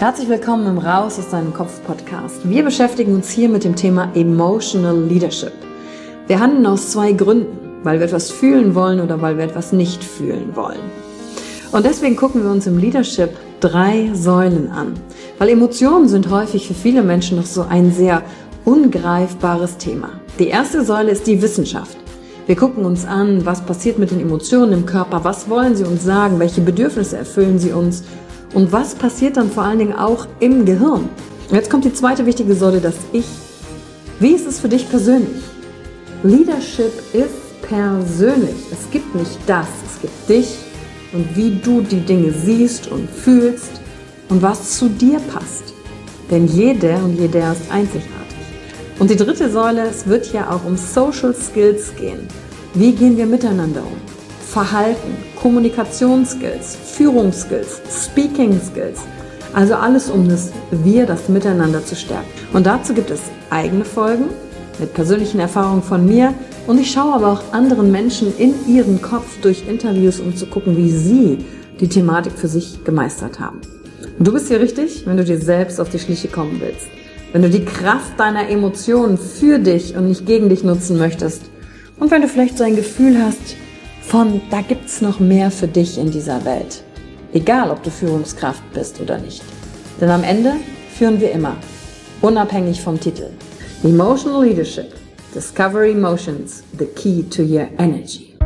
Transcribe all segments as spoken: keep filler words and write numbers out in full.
Herzlich willkommen im Raus aus deinem Kopf Podcast. Wir beschäftigen uns hier mit dem Thema Emotional Leadership. Wir handeln aus zwei Gründen, weil wir etwas fühlen wollen oder weil wir etwas nicht fühlen wollen. Und deswegen gucken wir uns im Leadership drei Säulen an, weil Emotionen sind häufig für viele Menschen noch so ein sehr ungreifbares Thema. Die erste Säule ist die Wissenschaft. Wir gucken uns an, was passiert mit den Emotionen im Körper, was wollen sie uns sagen, welche Bedürfnisse erfüllen sie uns und was passiert dann vor allen Dingen auch im Gehirn. Und jetzt kommt die zweite wichtige Säule, das Ich. Wie ist es für dich persönlich? Leadership ist persönlich. Es gibt nicht das, es gibt dich und wie du die Dinge siehst und fühlst und was zu dir passt. Denn jede und jeder ist einzigartig. Und die dritte Säule, es wird ja auch um Social Skills gehen. Wie gehen wir miteinander um? Verhalten, Kommunikationsskills, Führungsskills, Speaking Skills. Also alles um das Wir, das Miteinander zu stärken. Und dazu gibt es eigene Folgen mit persönlichen Erfahrungen von mir. Und ich schaue aber auch anderen Menschen in ihren Kopf durch Interviews, um zu gucken, wie sie die Thematik für sich gemeistert haben. Und du bist hier richtig, wenn du dir selbst auf die Schliche kommen willst. Wenn du die Kraft deiner Emotionen für dich und nicht gegen dich nutzen möchtest. Und wenn du vielleicht so ein Gefühl hast, von da gibt's noch mehr für dich in dieser Welt. Egal, ob du Führungskraft bist oder nicht. Denn am Ende führen wir immer, unabhängig vom Titel. Emotional Leadership. Discover Emotions, the key to your energy.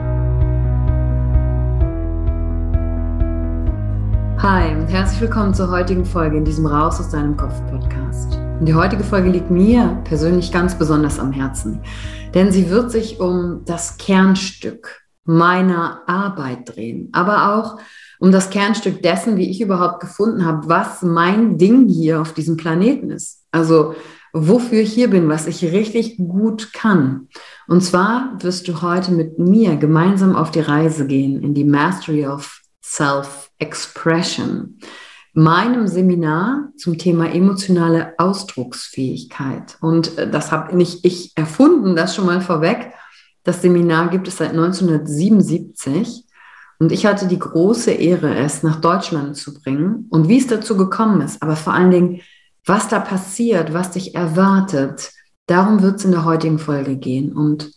Hi und herzlich willkommen zur heutigen Folge in diesem Raus aus deinem Kopf Podcast. Und die heutige Folge liegt mir persönlich ganz besonders am Herzen, denn sie wird sich um das Kernstück meiner Arbeit drehen, aber auch um das Kernstück dessen, wie ich überhaupt gefunden habe, was mein Ding hier auf diesem Planeten ist. Also wofür ich hier bin, was ich richtig gut kann. Und zwar wirst du heute mit mir gemeinsam auf die Reise gehen in die Mastery of Self-Expression, meinem Seminar zum Thema emotionale Ausdrucksfähigkeit. Und das habe nicht ich erfunden, das schon mal vorweg. Das Seminar gibt es seit neunzehnhundertsiebenundsiebzig und ich hatte die große Ehre, es nach Deutschland zu bringen und wie es dazu gekommen ist, aber vor allen Dingen, was da passiert, was dich erwartet, darum wird es in der heutigen Folge gehen. Und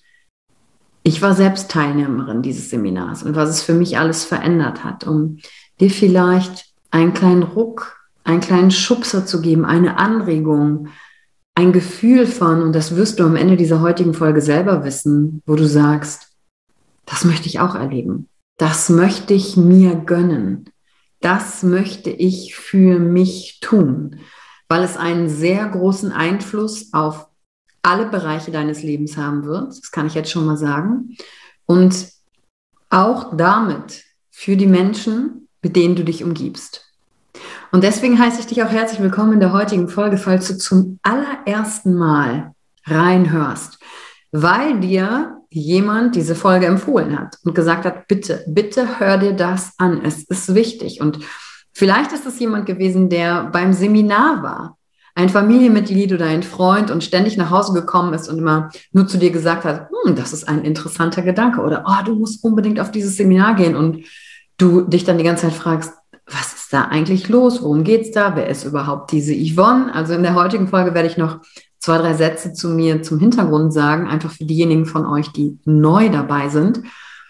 ich war selbst Teilnehmerin dieses Seminars und was es für mich alles verändert hat, um dir vielleicht einen kleinen Ruck, einen kleinen Schubser zu geben, eine Anregung, ein Gefühl von, und das wirst du am Ende dieser heutigen Folge selber wissen, wo du sagst, das möchte ich auch erleben, das möchte ich mir gönnen, das möchte ich für mich tun, weil es einen sehr großen Einfluss auf alle Bereiche deines Lebens haben wird, das kann ich jetzt schon mal sagen, und auch damit für die Menschen, mit denen du dich umgibst. Und deswegen heiße ich dich auch herzlich willkommen in der heutigen Folge, falls du zum allerersten Mal reinhörst, weil dir jemand diese Folge empfohlen hat und gesagt hat, bitte, bitte hör dir das an, es ist wichtig. Und vielleicht ist es jemand gewesen, der beim Seminar war, ein Familienmitglied oder ein Freund und ständig nach Hause gekommen ist und immer nur zu dir gesagt hat, hm, das ist ein interessanter Gedanke oder oh, du musst unbedingt auf dieses Seminar gehen und du dich dann die ganze Zeit fragst, was ist da eigentlich los? Worum geht's da? Wer ist überhaupt diese Yvonne? Also in der heutigen Folge werde ich noch zwei, drei Sätze zu mir zum Hintergrund sagen, einfach für diejenigen von euch, die neu dabei sind,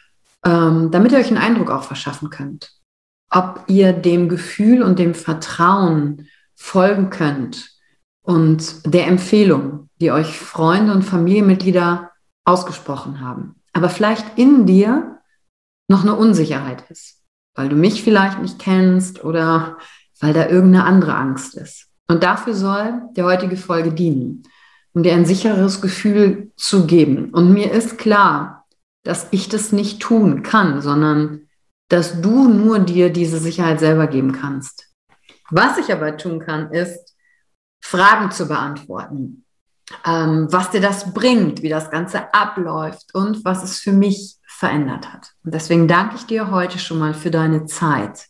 ähm, damit ihr euch einen Eindruck auch verschaffen könnt. Ob ihr dem Gefühl und dem Vertrauen folgen könnt und der Empfehlung, die euch Freunde und Familienmitglieder ausgesprochen haben. Aber vielleicht in dir noch eine Unsicherheit ist. Weil du mich vielleicht nicht kennst oder weil da irgendeine andere Angst ist. Und dafür soll die heutige Folge dienen, um dir ein sicheres Gefühl zu geben. Und mir ist klar, dass ich das nicht tun kann, sondern dass du nur dir diese Sicherheit selber geben kannst. Was ich aber tun kann, ist, Fragen zu beantworten, ähm, was dir das bringt, wie das Ganze abläuft und was es für mich verändert hat. Und deswegen danke ich dir heute schon mal für deine Zeit.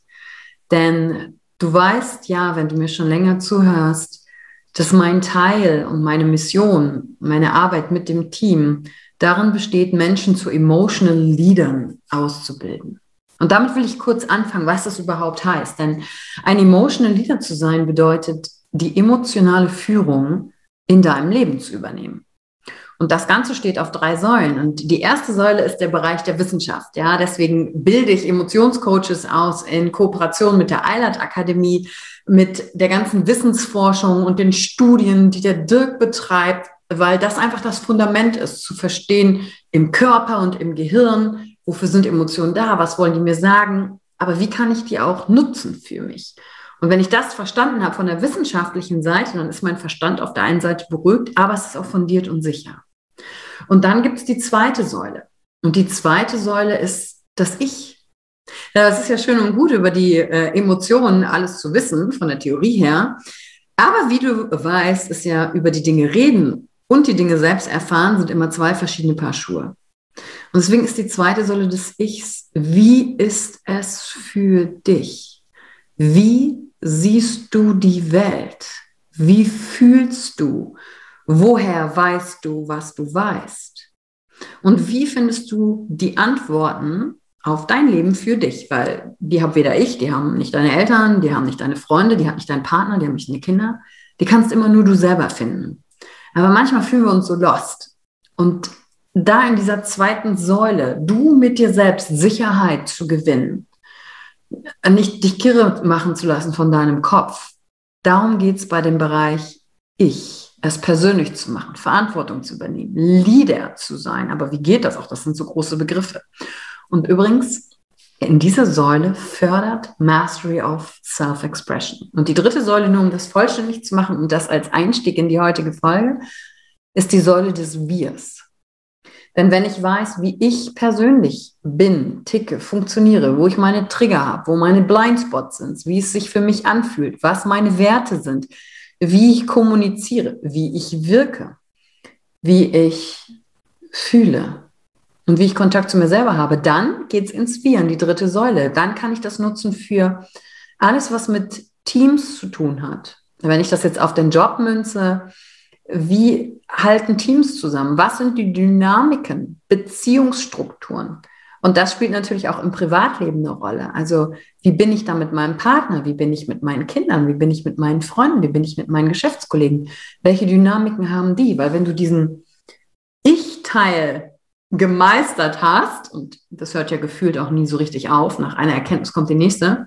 Denn du weißt ja, wenn du mir schon länger zuhörst, dass mein Teil und meine Mission, meine Arbeit mit dem Team darin besteht, Menschen zu Emotional Leadern auszubilden. Und damit will ich kurz anfangen, was das überhaupt heißt. Denn ein Emotional Leader zu sein bedeutet, die emotionale Führung in deinem Leben zu übernehmen. Und das Ganze steht auf drei Säulen. Und die erste Säule ist der Bereich der Wissenschaft. Ja, deswegen bilde ich Emotionscoaches aus in Kooperation mit der Eilert Akademie, mit der ganzen Wissensforschung und den Studien, die der Dirk betreibt, weil das einfach das Fundament ist, zu verstehen im Körper und im Gehirn, wofür sind Emotionen da, was wollen die mir sagen, aber wie kann ich die auch nutzen für mich? Und wenn ich das verstanden habe von der wissenschaftlichen Seite, dann ist mein Verstand auf der einen Seite beruhigt, aber es ist auch fundiert und sicher. Und dann gibt es die zweite Säule. Und die zweite Säule ist das Ich. Ja, das ist ja schön und gut, über die äh, Emotionen alles zu wissen, von der Theorie her. Aber wie du weißt, ist ja über die Dinge reden und die Dinge selbst erfahren, sind immer zwei verschiedene Paar Schuhe. Und deswegen ist die zweite Säule des Ichs, wie ist es für dich? Wie siehst du die Welt? Wie fühlst du? Woher weißt du, was du weißt? Und wie findest du die Antworten auf dein Leben für dich? Weil die habe weder ich, die haben nicht deine Eltern, die haben nicht deine Freunde, die hat nicht dein Partner, die haben nicht deine Kinder. Die kannst immer nur du selber finden. Aber manchmal fühlen wir uns so lost. Und da in dieser zweiten Säule, du mit dir selbst Sicherheit zu gewinnen, nicht dich kirre machen zu lassen von deinem Kopf, darum geht es bei dem Bereich Ich. Es persönlich zu machen, Verantwortung zu übernehmen, Leader zu sein. Aber wie geht das auch? Das sind so große Begriffe. Und übrigens, in dieser Säule fördert Mastery of Self-Expression. Und die dritte Säule, nur um das vollständig zu machen und das als Einstieg in die heutige Folge, ist die Säule des Wirs. Denn wenn ich weiß, wie ich persönlich bin, ticke, funktioniere, wo ich meine Trigger habe, wo meine Blindspots sind, wie es sich für mich anfühlt, was meine Werte sind, wie ich kommuniziere, wie ich wirke, wie ich fühle und wie ich Kontakt zu mir selber habe, dann geht es ins Wir, in die dritte Säule. Dann kann ich das nutzen für alles, was mit Teams zu tun hat. Wenn ich das jetzt auf den Job münze, wie halten Teams zusammen? Was sind die Dynamiken, Beziehungsstrukturen? Und das spielt natürlich auch im Privatleben eine Rolle. Also wie bin ich da mit meinem Partner? Wie bin ich mit meinen Kindern? Wie bin ich mit meinen Freunden? Wie bin ich mit meinen Geschäftskollegen? Welche Dynamiken haben die? Weil wenn du diesen Ich-Teil gemeistert hast, und das hört ja gefühlt auch nie so richtig auf, nach einer Erkenntnis kommt die nächste,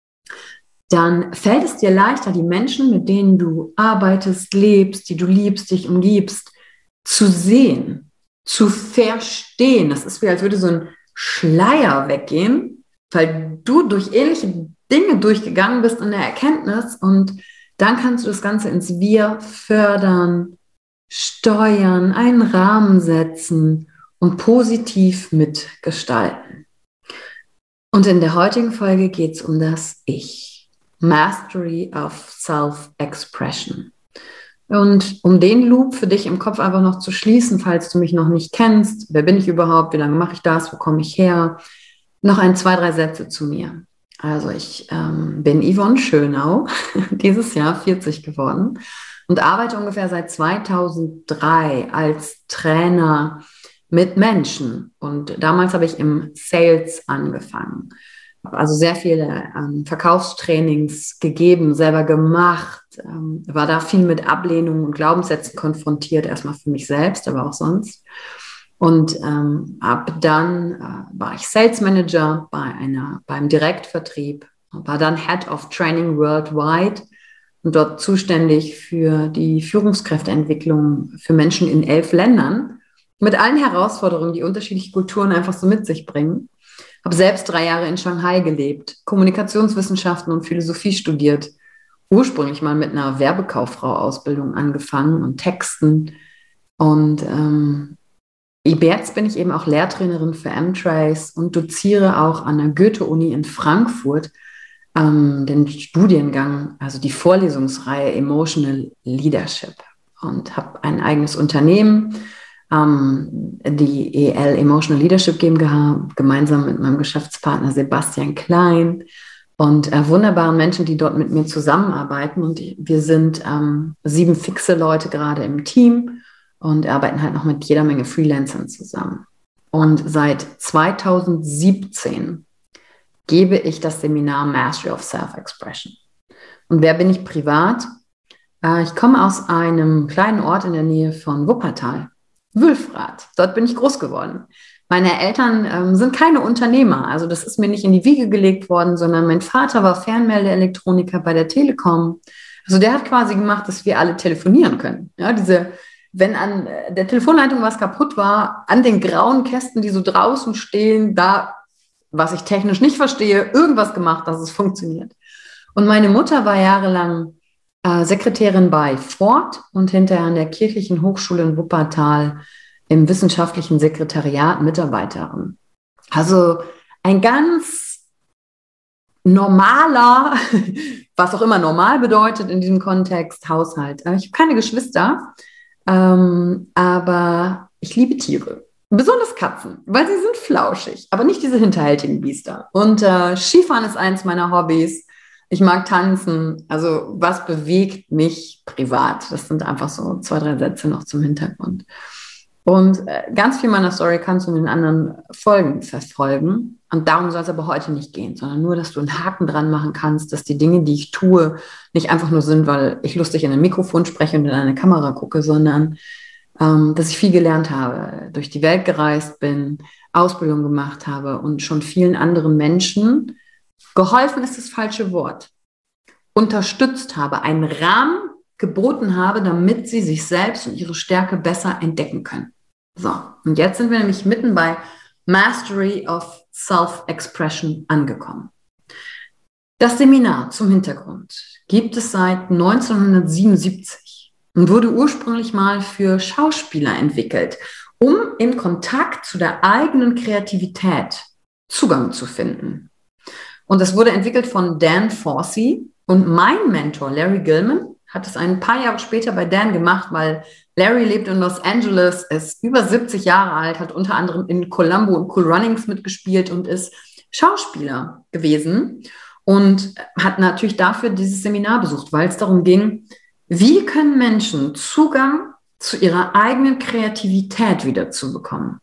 dann fällt es dir leichter, die Menschen, mit denen du arbeitest, lebst, die du liebst, dich umgibst, zu sehen, zu verstehen. Das ist wie, als würde so ein Schleier weggehen, weil du durch ähnliche Dinge durchgegangen bist in der Erkenntnis und dann kannst du das Ganze ins Wir fördern, steuern, einen Rahmen setzen und positiv mitgestalten. Und in der heutigen Folge geht es um das Ich. Mastery of Self-Expression. Und um den Loop für dich im Kopf einfach noch zu schließen, falls du mich noch nicht kennst, wer bin ich überhaupt, wie lange mache ich das, wo komme ich her, noch ein, zwei, drei Sätze zu mir. Also ich ähm, bin Yvonne Schönau, dieses Jahr vierzig geworden und arbeite ungefähr seit zweitausenddrei als Trainer mit Menschen. Und damals habe ich im Sales angefangen. Habe also sehr viele ähm, Verkaufstrainings gegeben, selber gemacht, ähm, war da viel mit Ablehnungen und Glaubenssätzen konfrontiert, erstmal für mich selbst, aber auch sonst. Und ähm, ab dann äh, war ich Sales Manager bei einer, beim Direktvertrieb, war dann Head of Training Worldwide und dort zuständig für die Führungskräfteentwicklung für Menschen in elf Ländern, mit allen Herausforderungen, die unterschiedliche Kulturen einfach so mit sich bringen. Habe selbst drei Jahre in Shanghai gelebt, Kommunikationswissenschaften und Philosophie studiert, ursprünglich mal mit einer Werbekauffrau-Ausbildung angefangen und Texten. Und ähm, jetzt bin ich eben auch Lehrtrainerin für M-Trace und doziere auch an der Goethe-Uni in Frankfurt ähm, den Studiengang, also die Vorlesungsreihe Emotional Leadership und habe ein eigenes Unternehmen, die E L Emotional Leadership GmbH, gemeinsam mit meinem Geschäftspartner Sebastian Klein und äh, wunderbaren Menschen, die dort mit mir zusammenarbeiten. Und wir sind ähm, sieben fixe Leute gerade im Team und arbeiten halt noch mit jeder Menge Freelancern zusammen. Und seit zweitausendsiebzehn gebe ich das Seminar Mastery of Self-Expression. Und wer bin ich privat? Äh, ich komme aus einem kleinen Ort in der Nähe von Wuppertal, Wülfrath. Dort bin ich groß geworden. Meine Eltern ähm, sind keine Unternehmer, also das ist mir nicht in die Wiege gelegt worden, sondern mein Vater war Fernmeldeelektroniker bei der Telekom. Also der hat quasi gemacht, dass wir alle telefonieren können. Ja, diese, wenn an der Telefonleitung was kaputt war, an den grauen Kästen, die so draußen stehen, da, was ich technisch nicht verstehe, irgendwas gemacht, dass es funktioniert. Und meine Mutter war jahrelang äh, Sekretärin bei Ford und hinterher an der Kirchlichen Hochschule in Wuppertal im wissenschaftlichen Sekretariat Mitarbeiterin. Also ein ganz normaler, was auch immer normal bedeutet in diesem Kontext, Haushalt. Ich habe keine Geschwister, ähm, aber ich liebe Tiere. Besonders Katzen, weil sie sind flauschig, aber nicht diese hinterhältigen Biester. Und äh, Skifahren ist eins meiner Hobbys. Ich mag tanzen. Also was bewegt mich privat? Das sind einfach so zwei, drei Sätze noch zum Hintergrund. Und äh, ganz viel meiner Story kannst du in den anderen Folgen verfolgen. Und darum soll es aber heute nicht gehen, sondern nur, dass du einen Haken dran machen kannst, dass die Dinge, die ich tue, nicht einfach nur sind, weil ich lustig in ein Mikrofon spreche und in eine Kamera gucke, sondern ähm, dass ich viel gelernt habe, durch die Welt gereist bin, Ausbildung gemacht habe und schon vielen anderen Menschen geholfen ist das falsche Wort, unterstützt habe, einen Rahmen geboten habe, damit sie sich selbst und ihre Stärke besser entdecken können. So, und jetzt sind wir nämlich mitten bei Mastery of Self-Expression angekommen. Das Seminar zum Hintergrund gibt es seit neunzehnhundertsiebenundsiebzig und wurde ursprünglich mal für Schauspieler entwickelt, um in Kontakt zu der eigenen Kreativität Zugang zu finden. Und das wurde entwickelt von Dan Forsey und mein Mentor Larry Gilman hat es ein paar Jahre später bei Dan gemacht, weil Larry lebt in Los Angeles, ist über siebzig Jahre alt, hat unter anderem in Columbo und Cool Runnings mitgespielt und ist Schauspieler gewesen und hat natürlich dafür dieses Seminar besucht, weil es darum ging, wie können Menschen Zugang zu ihrer eigenen Kreativität wiederzubekommen.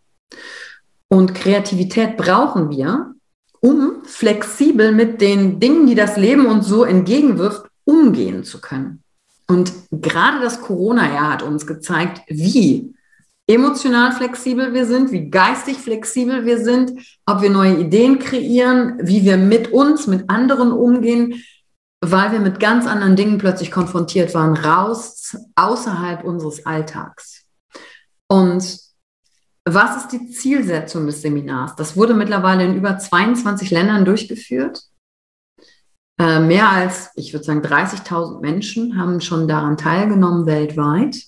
Und Kreativität brauchen wir, um flexibel mit den Dingen, die das Leben uns so entgegenwirft, umgehen zu können. Und gerade das Corona-Jahr hat uns gezeigt, wie emotional flexibel wir sind, wie geistig flexibel wir sind, ob wir neue Ideen kreieren, wie wir mit uns, mit anderen umgehen, weil wir mit ganz anderen Dingen plötzlich konfrontiert waren, raus, außerhalb unseres Alltags. Und was ist die Zielsetzung des Seminars? Das wurde mittlerweile in über zweiundzwanzig Ländern durchgeführt. Äh, mehr als, ich würde sagen, dreißigtausend Menschen haben schon daran teilgenommen weltweit.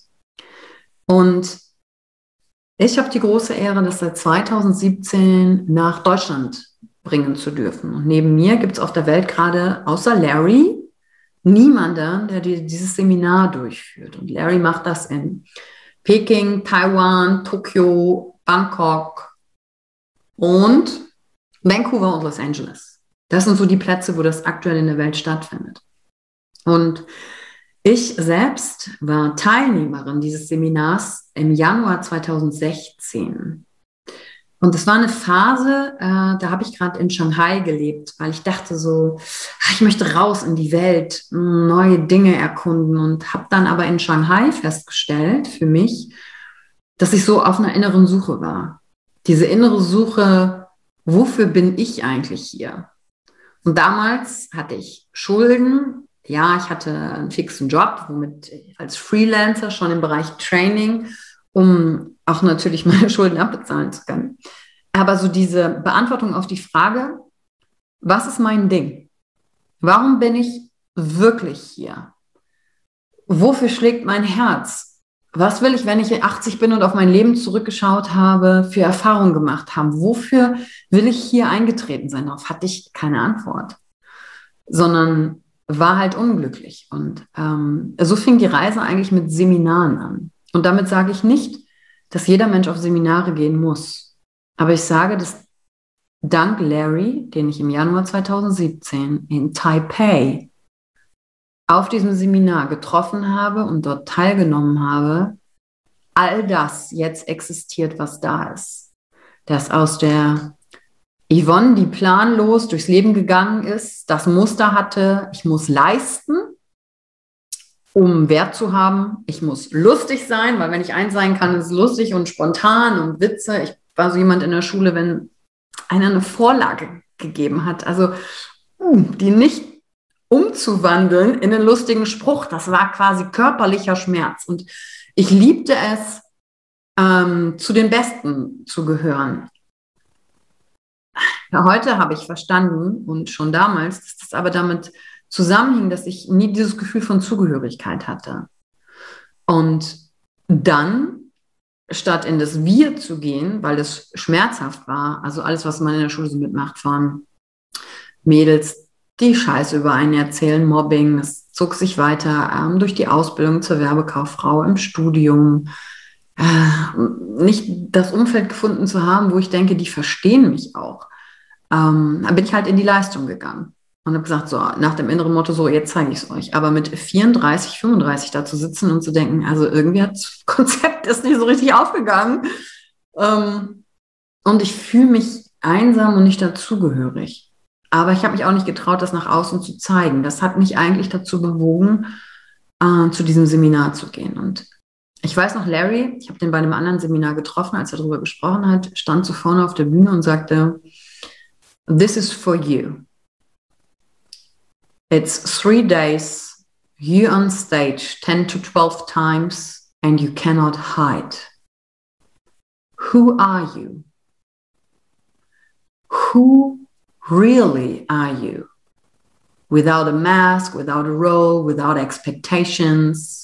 Und ich habe die große Ehre, das seit zweitausendsiebzehn nach Deutschland bringen zu dürfen. Und neben mir gibt es auf der Welt gerade, außer Larry, niemanden, der dieses Seminar durchführt. Und Larry macht das in Peking, Taiwan, Tokio, Bangkok und Vancouver und Los Angeles. Das sind so die Plätze, wo das aktuell in der Welt stattfindet. Und ich selbst war Teilnehmerin dieses Seminars im Januar zweitausendsechzehn. Und es war eine Phase, äh, da habe ich gerade in Shanghai gelebt, weil ich dachte so, ich möchte raus in die Welt, neue Dinge erkunden und habe dann aber in Shanghai festgestellt für mich, dass ich so auf einer inneren Suche war. Diese innere Suche, wofür bin ich eigentlich hier? Und damals hatte ich Schulden. Ja, ich hatte einen fixen Job, womit ich als Freelancer schon im Bereich Training, um auch natürlich meine Schulden abbezahlen zu können. Aber so diese Beantwortung auf die Frage, was ist mein Ding? Warum bin ich wirklich hier? Wofür schlägt mein Herz? Was will ich, wenn ich achtzig bin und auf mein Leben zurückgeschaut habe, für Erfahrungen gemacht haben? Wofür will ich hier eingetreten sein? Darauf hatte ich keine Antwort, sondern war halt unglücklich. Und ähm, so fing die Reise eigentlich mit Seminaren an. Und damit sage ich nicht, dass jeder Mensch auf Seminare gehen muss. Aber ich sage, dass dank Larry, den ich im Januar zweitausendsiebzehn in Taipei auf diesem Seminar getroffen habe und dort teilgenommen habe, all das jetzt existiert, was da ist. Dass aus der Yvonne, die planlos durchs Leben gegangen ist, das Muster hatte, ich muss leisten, um Wert zu haben. Ich muss lustig sein, weil wenn ich eins sein kann, ist es lustig und spontan und Witze. Ich war so jemand in der Schule, wenn einer eine Vorlage gegeben hat, also uh, die nicht umzuwandeln in einen lustigen Spruch, das war quasi körperlicher Schmerz. Und ich liebte es, ähm, zu den Besten zu gehören. Ja, heute habe ich verstanden und schon damals, dass das aber damit zusammenhing, dass ich nie dieses Gefühl von Zugehörigkeit hatte. Und dann, statt in das Wir zu gehen, weil das schmerzhaft war, also alles, was man in der Schule so mitmacht, von Mädels, die Scheiße über einen erzählen, Mobbing, das zog sich weiter ähm, durch die Ausbildung zur Werbekauffrau, im Studium, äh, nicht das Umfeld gefunden zu haben, wo ich denke, die verstehen mich auch. Ähm, dann bin ich halt in die Leistung gegangen und habe gesagt, so nach dem inneren Motto, so jetzt zeige ich es euch. Aber mit vierunddreißig, fünfunddreißig da zu sitzen und zu denken, also irgendwie hat das Konzept ist nicht so richtig aufgegangen. Ähm, und ich fühle mich einsam und nicht dazugehörig. Aber ich habe mich auch nicht getraut, das nach außen zu zeigen. Das hat mich eigentlich dazu bewogen, äh, zu diesem Seminar zu gehen. Und ich weiß noch, Larry, ich habe den bei einem anderen Seminar getroffen, als er darüber gesprochen hat, stand so vorne auf der Bühne und sagte, "This is for you. It's three days, you on stage ten to twelve times and you cannot hide. Who are you? Who really are you? Without a mask, without a role, without expectations."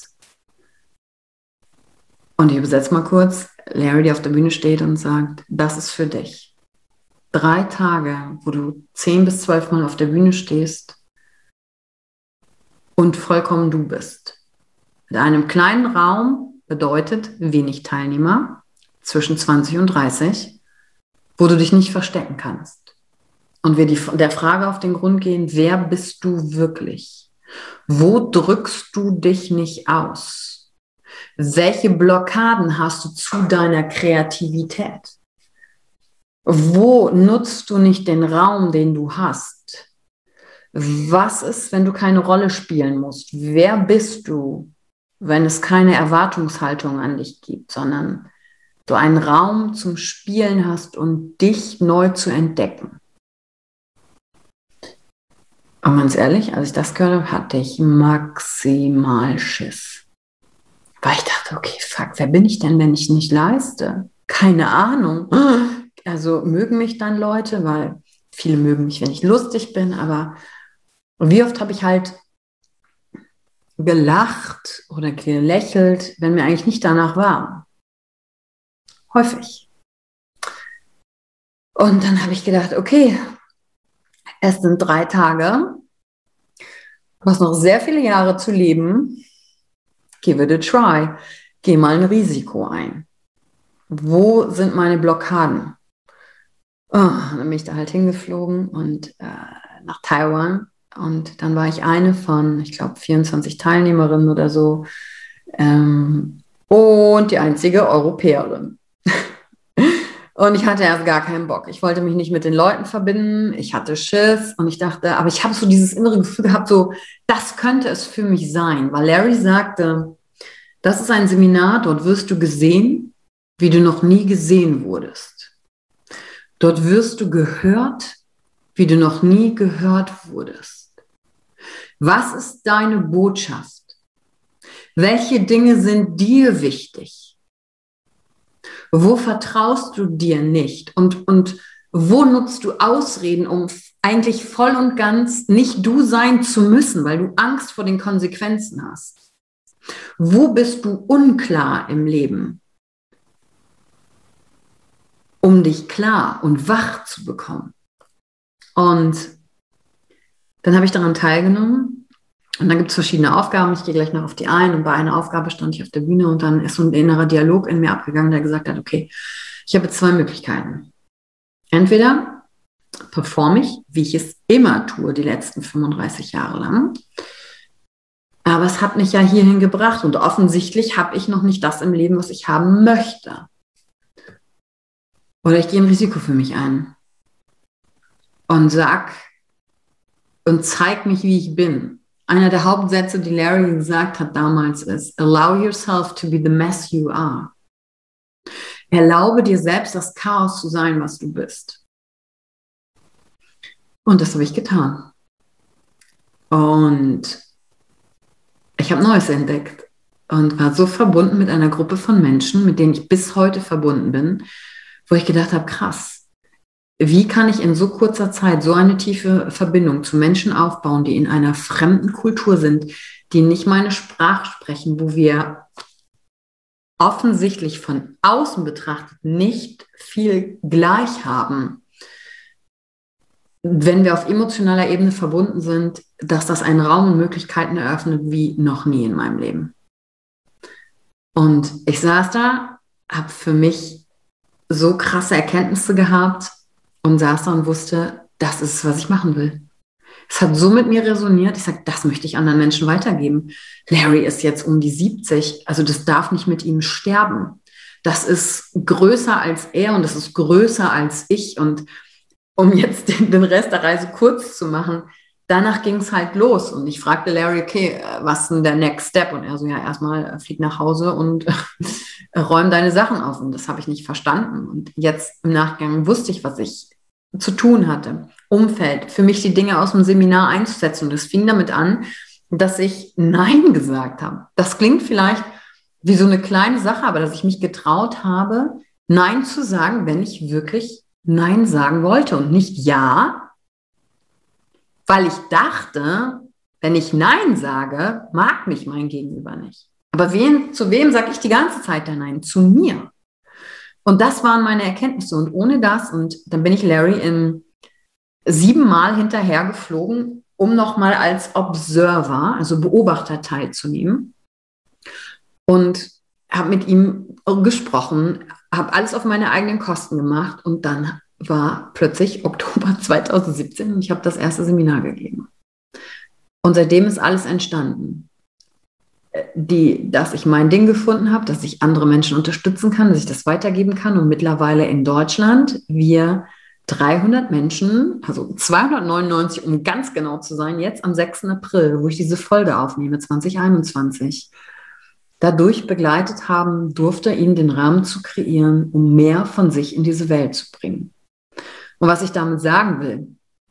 Und ich übersetze mal kurz, Larry, der auf der Bühne steht und sagt, das ist für dich. Drei Tage, wo du zehn bis zwölf Mal auf der Bühne stehst und vollkommen du bist. Mit einem kleinen Raum bedeutet wenig Teilnehmer, zwischen zwanzig und dreißig, wo du dich nicht verstecken kannst. Und wir die, der Frage auf den Grund gehen, wer bist du wirklich? Wo drückst du dich nicht aus? Welche Blockaden hast du zu deiner Kreativität? Wo nutzt du nicht den Raum, den du hast? Was ist, wenn du keine Rolle spielen musst? Wer bist du, wenn es keine Erwartungshaltung an dich gibt, sondern du einen Raum zum Spielen hast und dich neu zu entdecken? Und ganz ehrlich, als ich das gehört habe, hatte ich maximal Schiss. Weil ich dachte, okay, fuck, wer bin ich denn, wenn ich nicht leiste? Keine Ahnung. Also mögen mich dann Leute, weil viele mögen mich, wenn ich lustig bin, aber wie oft habe ich halt gelacht oder gelächelt, wenn mir eigentlich nicht danach war. Häufig. Und dann habe ich gedacht, okay, es sind drei Tage, du hast noch sehr viele Jahre zu leben, give it a try, geh mal ein Risiko ein. Wo sind meine Blockaden? Oh, dann bin ich da halt hingeflogen und äh, nach Taiwan. Und dann war ich eine von, ich glaube, vierundzwanzig Teilnehmerinnen oder so. Ähm, und die einzige Europäerin. Und ich hatte erst gar keinen Bock. Ich wollte mich nicht mit den Leuten verbinden. Ich hatte Schiss und ich dachte, aber ich habe so dieses innere Gefühl gehabt, so, das könnte es für mich sein. Weil Larry sagte, das ist ein Seminar, dort wirst du gesehen, wie du noch nie gesehen wurdest. Dort wirst du gehört, wie du noch nie gehört wurdest. Was ist deine Botschaft? Welche Dinge sind dir wichtig? Wo vertraust du dir nicht? Und, und wo nutzt du Ausreden, um eigentlich voll und ganz nicht du sein zu müssen, weil du Angst vor den Konsequenzen hast? Wo bist du unklar im Leben, um dich klar und wach zu bekommen? Und dann habe ich daran teilgenommen und dann gibt es verschiedene Aufgaben. Ich gehe gleich noch auf die ein und bei einer Aufgabe stand ich auf der Bühne und dann ist so ein innerer Dialog in mir abgegangen, der gesagt hat, okay, ich habe zwei Möglichkeiten. Entweder performe ich, wie ich es immer tue, die letzten fünfunddreißig Jahre lang, aber es hat mich ja hierhin gebracht und offensichtlich habe ich noch nicht das im Leben, was ich haben möchte. Oder ich gehe ein Risiko für mich ein. und sag und zeig mich, wie ich bin. Einer der Hauptsätze, die Larry gesagt hat damals, ist: Allow yourself to be the mess you are. Erlaube dir selbst, das Chaos zu sein, was du bist. Und das habe ich getan. Und ich habe Neues entdeckt und war so verbunden mit einer Gruppe von Menschen, mit denen ich bis heute verbunden bin, wo ich gedacht habe, krass, wie kann ich in so kurzer Zeit so eine tiefe Verbindung zu Menschen aufbauen, die in einer fremden Kultur sind, die nicht meine Sprache sprechen, wo wir offensichtlich von außen betrachtet nicht viel gleich haben. Wenn wir auf emotionaler Ebene verbunden sind, dass das einen Raum und Möglichkeiten eröffnet wie noch nie in meinem Leben. Und ich saß da, habe für mich so krasse Erkenntnisse gehabt und saß da und wusste, das ist, was ich machen will. Es hat so mit mir resoniert. Ich sage, das möchte ich anderen Menschen weitergeben. Larry ist jetzt um die siebzig, also das darf nicht mit ihm sterben. Das ist größer als er und das ist größer als ich. Und um jetzt den, den Rest der Reise kurz zu machen, danach ging es halt los. Und ich fragte Larry, okay, was ist denn der Next Step? Und er so, ja, erstmal flieg nach Hause und räum deine Sachen auf. Und das habe ich nicht verstanden. Und jetzt im Nachgang wusste ich, was ich zu tun hatte. Umfeld, für mich die Dinge aus dem Seminar einzusetzen. Und es fing damit an, dass ich Nein gesagt habe. Das klingt vielleicht wie so eine kleine Sache, aber dass ich mich getraut habe, Nein zu sagen, wenn ich wirklich Nein sagen wollte und nicht Ja, weil ich dachte, wenn ich Nein sage, mag mich mein Gegenüber nicht. Aber wen, zu wem sage ich die ganze Zeit dann Nein? Zu mir. Und das waren meine Erkenntnisse. Und ohne das, und dann bin ich Larry in siebenmal hinterher geflogen, um nochmal als Observer, also Beobachter teilzunehmen. Und habe mit ihm gesprochen, habe alles auf meine eigenen Kosten gemacht und dann war plötzlich Oktober zweitausendsiebzehn und ich habe das erste Seminar gegeben. Und seitdem ist alles entstanden. Die, dass ich mein Ding gefunden habe, dass ich andere Menschen unterstützen kann, dass ich das weitergeben kann und mittlerweile in Deutschland wir dreihundert Menschen, also zweihundertneunundneunzig, um ganz genau zu sein, jetzt am sechsten April, wo ich diese Folge aufnehme, zwanzig einundzwanzig, dadurch begleitet haben durfte, ihnen den Rahmen zu kreieren, um mehr von sich in diese Welt zu bringen. Und was ich damit sagen will,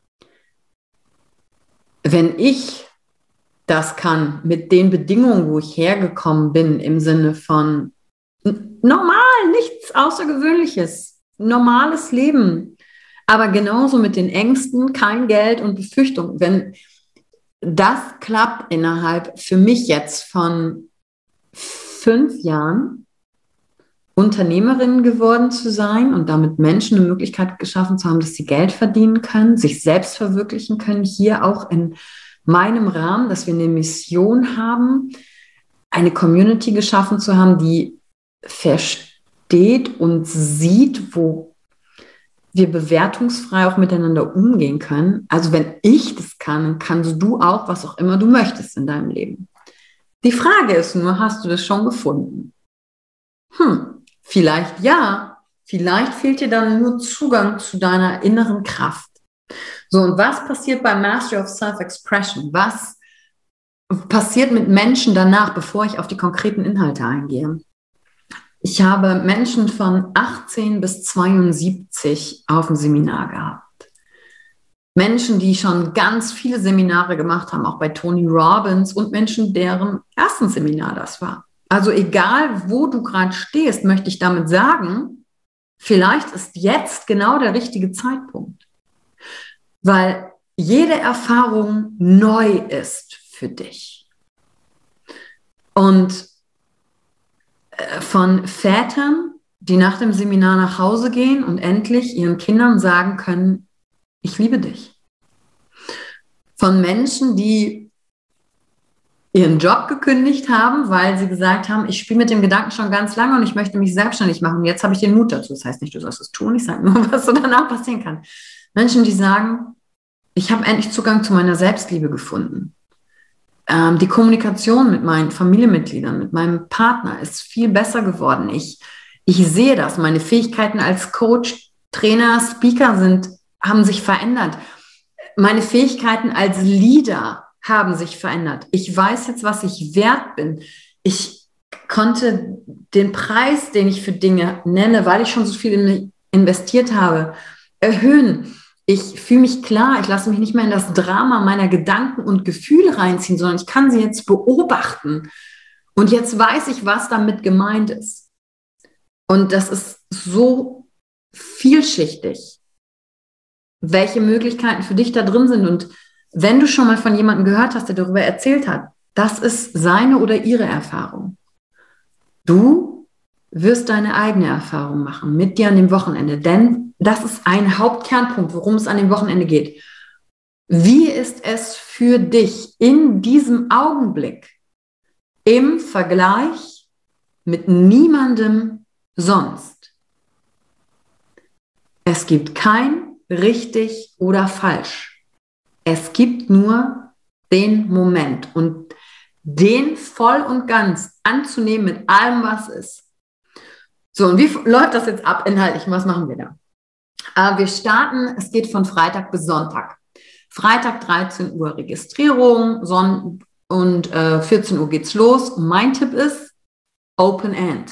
wenn ich das kann mit den Bedingungen, wo ich hergekommen bin, im Sinne von normal, nichts Außergewöhnliches, normales Leben, aber genauso mit den Ängsten, kein Geld und Befürchtung. Wenn das klappt innerhalb für mich jetzt von fünf Jahren, Unternehmerin geworden zu sein und damit Menschen eine Möglichkeit geschaffen zu haben, dass sie Geld verdienen können, sich selbst verwirklichen können, hier auch in meinem Rahmen, dass wir eine Mission haben, eine Community geschaffen zu haben, die versteht und sieht, wo wir bewertungsfrei auch miteinander umgehen können. Also wenn ich das kann, dann kannst du auch, was auch immer du möchtest in deinem Leben. Die Frage ist nur, hast du das schon gefunden? Hm, vielleicht ja, vielleicht fehlt dir dann nur Zugang zu deiner inneren Kraft. So, und was passiert beim Mastery of Self-Expression? Was passiert mit Menschen danach, bevor ich auf die konkreten Inhalte eingehe? Ich habe Menschen von achtzehn bis zweiundsiebzig auf dem Seminar gehabt. Menschen, die schon ganz viele Seminare gemacht haben, auch bei Tony Robbins, und Menschen, deren erstes Seminar das war. Also egal, wo du gerade stehst, möchte ich damit sagen, vielleicht ist jetzt genau der richtige Zeitpunkt. Weil jede Erfahrung neu ist für dich. Und von Vätern, die nach dem Seminar nach Hause gehen und endlich ihren Kindern sagen können, ich liebe dich. Von Menschen, die ihren Job gekündigt haben, weil sie gesagt haben, ich spiele mit dem Gedanken schon ganz lange und ich möchte mich selbstständig machen. Und jetzt habe ich den Mut dazu. Das heißt nicht, du sollst es tun, ich sage nur, was so danach passieren kann. Menschen, die sagen, ich habe endlich Zugang zu meiner Selbstliebe gefunden. Ähm, die Kommunikation mit meinen Familienmitgliedern, mit meinem Partner ist viel besser geworden. Ich, ich sehe das. Meine Fähigkeiten als Coach, Trainer, Speaker sind haben sich verändert. Meine Fähigkeiten als Leader haben sich verändert. Ich weiß jetzt, was ich wert bin. Ich konnte den Preis, den ich für Dinge nenne, weil ich schon so viel investiert habe, erhöhen. Ich fühle mich klar, ich lasse mich nicht mehr in das Drama meiner Gedanken und Gefühle reinziehen, sondern ich kann sie jetzt beobachten. Und jetzt weiß ich, was damit gemeint ist. Und das ist so vielschichtig, welche Möglichkeiten für dich da drin sind. Und wenn du schon mal von jemandem gehört hast, der darüber erzählt hat, das ist seine oder ihre Erfahrung. Du wirst deine eigene Erfahrung machen mit dir an dem Wochenende, denn das ist ein Hauptkernpunkt, worum es an dem Wochenende geht. Wie ist es für dich in diesem Augenblick im Vergleich mit niemandem sonst? Es gibt kein richtig oder falsch. Es gibt nur den Moment und den voll und ganz anzunehmen mit allem, was ist. So, und wie läuft das jetzt ab inhaltlich? Was machen wir da? Äh, wir starten, es geht von Freitag bis Sonntag. Freitag dreizehn Uhr Registrierung, Son- und äh, vierzehn Uhr geht's los. Und mein Tipp ist Open End.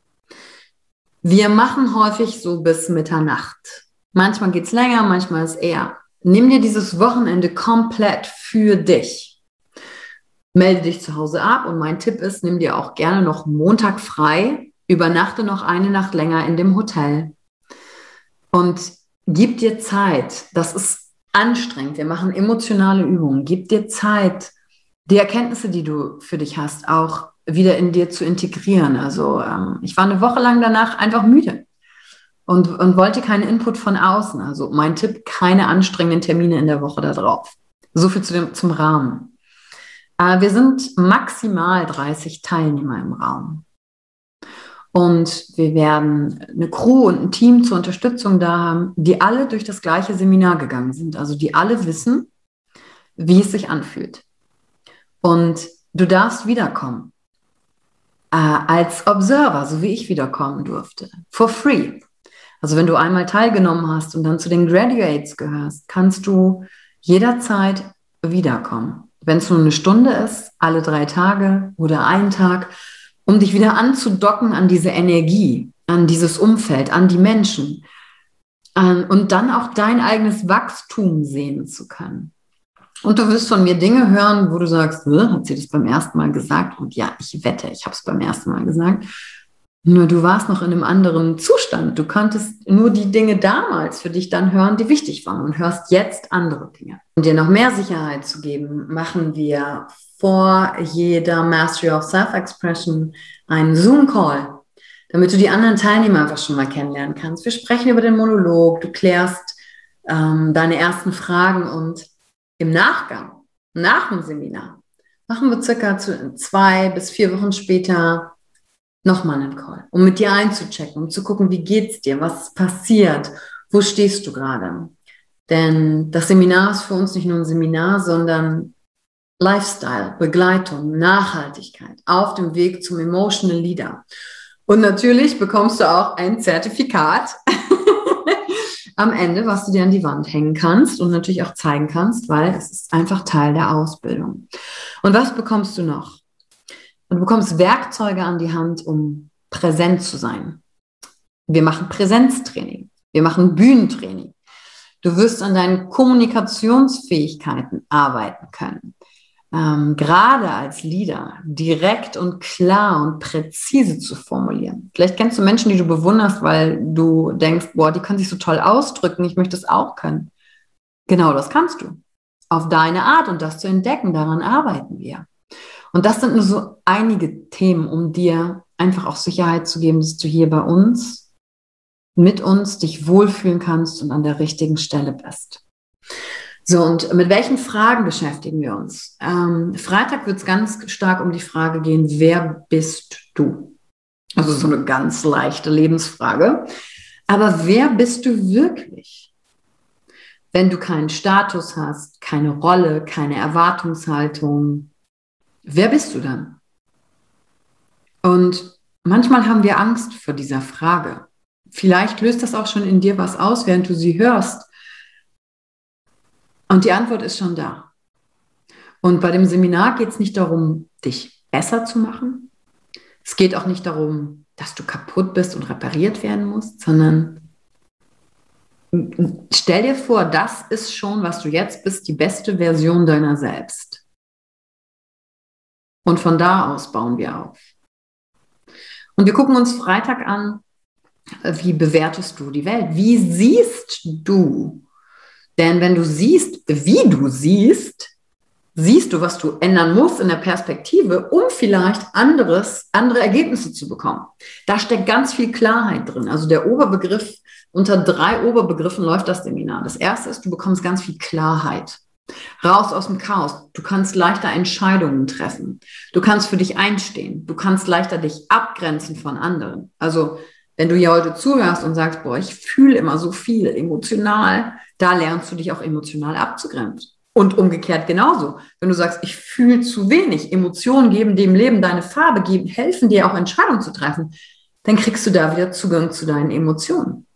Wir machen häufig so bis Mitternacht. Manchmal geht's länger, manchmal ist eher. Nimm dir dieses Wochenende komplett für dich. Melde dich zu Hause ab und mein Tipp ist, nimm dir auch gerne noch Montag frei, übernachte noch eine Nacht länger in dem Hotel und gib dir Zeit. Das ist anstrengend. Wir machen emotionale Übungen. Gib dir Zeit, die Erkenntnisse, die du für dich hast, auch wieder in dir zu integrieren. Also ähm, ich war eine Woche lang danach einfach müde und, und wollte keinen Input von außen. Also mein Tipp, keine anstrengenden Termine in der Woche da drauf. So viel zu dem, zum Rahmen. Äh, wir sind maximal dreißig Teilnehmer im Raum. Und wir werden eine Crew und ein Team zur Unterstützung da haben, die alle durch das gleiche Seminar gegangen sind. Also die alle wissen, wie es sich anfühlt. Und du darfst wiederkommen. Äh, als Observer, so wie ich wiederkommen durfte. For free. Also wenn du einmal teilgenommen hast und dann zu den Graduates gehörst, kannst du jederzeit wiederkommen. Wenn es nur eine Stunde ist, alle drei Tage oder einen Tag, um dich wieder anzudocken an diese Energie, an dieses Umfeld, an die Menschen an, und dann auch dein eigenes Wachstum sehen zu können. Und du wirst von mir Dinge hören, wo du sagst, hat sie das beim ersten Mal gesagt? Und ja, ich wette, ich habe es beim ersten Mal gesagt. Nur du warst noch in einem anderen Zustand. Du konntest nur die Dinge damals für dich dann hören, die wichtig waren und hörst jetzt andere Dinge. Um dir noch mehr Sicherheit zu geben, machen wir vor jeder Mastery of Self-Expression einen Zoom-Call, damit du die anderen Teilnehmer einfach schon mal kennenlernen kannst. Wir sprechen über den Monolog, du klärst ähm, deine ersten Fragen und im Nachgang, nach dem Seminar, machen wir circa zwei bis vier Wochen später nochmal einen Call, um mit dir einzuchecken, um zu gucken, wie geht's dir, was passiert, wo stehst du gerade. Denn das Seminar ist für uns nicht nur ein Seminar, sondern Lifestyle, Begleitung, Nachhaltigkeit auf dem Weg zum Emotional Leader. Und natürlich bekommst du auch ein Zertifikat am Ende, was du dir an die Wand hängen kannst und natürlich auch zeigen kannst, weil es ist einfach Teil der Ausbildung. Und was bekommst du noch? Und du bekommst Werkzeuge an die Hand, um präsent zu sein. Wir machen Präsenztraining. Wir machen Bühnentraining. Du wirst an deinen Kommunikationsfähigkeiten arbeiten können. Ähm, gerade als Leader direkt und klar und präzise zu formulieren. Vielleicht kennst du Menschen, die du bewunderst, weil du denkst, boah, die können sich so toll ausdrücken, ich möchte es auch können. Genau das kannst du. Auf deine Art und das zu entdecken, daran arbeiten wir. Und das sind nur so einige Themen, um dir einfach auch Sicherheit zu geben, dass du hier bei uns, mit uns dich wohlfühlen kannst und an der richtigen Stelle bist. So, und mit welchen Fragen beschäftigen wir uns? Ähm, Freitag wird es ganz stark um die Frage gehen, wer bist du? Also so eine ganz leichte Lebensfrage. Aber wer bist du wirklich? Wenn du keinen Status hast, keine Rolle, keine Erwartungshaltung, wer bist du dann? Und manchmal haben wir Angst vor dieser Frage. Vielleicht löst das auch schon in dir was aus, während du sie hörst. Und die Antwort ist schon da. Und bei dem Seminar geht es nicht darum, dich besser zu machen. Es geht auch nicht darum, dass du kaputt bist und repariert werden musst, sondern stell dir vor, das ist schon, was du jetzt bist, die beste Version deiner selbst. Und von da aus bauen wir auf. Und wir gucken uns Freitag an, wie bewertest du die Welt? Wie siehst du? Denn wenn du siehst, wie du siehst, siehst du, was du ändern musst in der Perspektive, um vielleicht anderes, andere Ergebnisse zu bekommen. Da steckt ganz viel Klarheit drin. Also der Oberbegriff, unter drei Oberbegriffen läuft das Seminar. Das erste ist, du bekommst ganz viel Klarheit. Raus aus dem Chaos. Du kannst leichter Entscheidungen treffen. Du kannst für dich einstehen. Du kannst leichter dich abgrenzen von anderen. Also wenn du hier heute zuhörst und sagst, boah, ich fühle immer so viel emotional, da lernst du dich auch emotional abzugrenzen. Und umgekehrt genauso. Wenn du sagst, ich fühle zu wenig, Emotionen geben dem Leben deine Farbe, geben, helfen dir auch Entscheidungen zu treffen, dann kriegst du da wieder Zugang zu deinen Emotionen.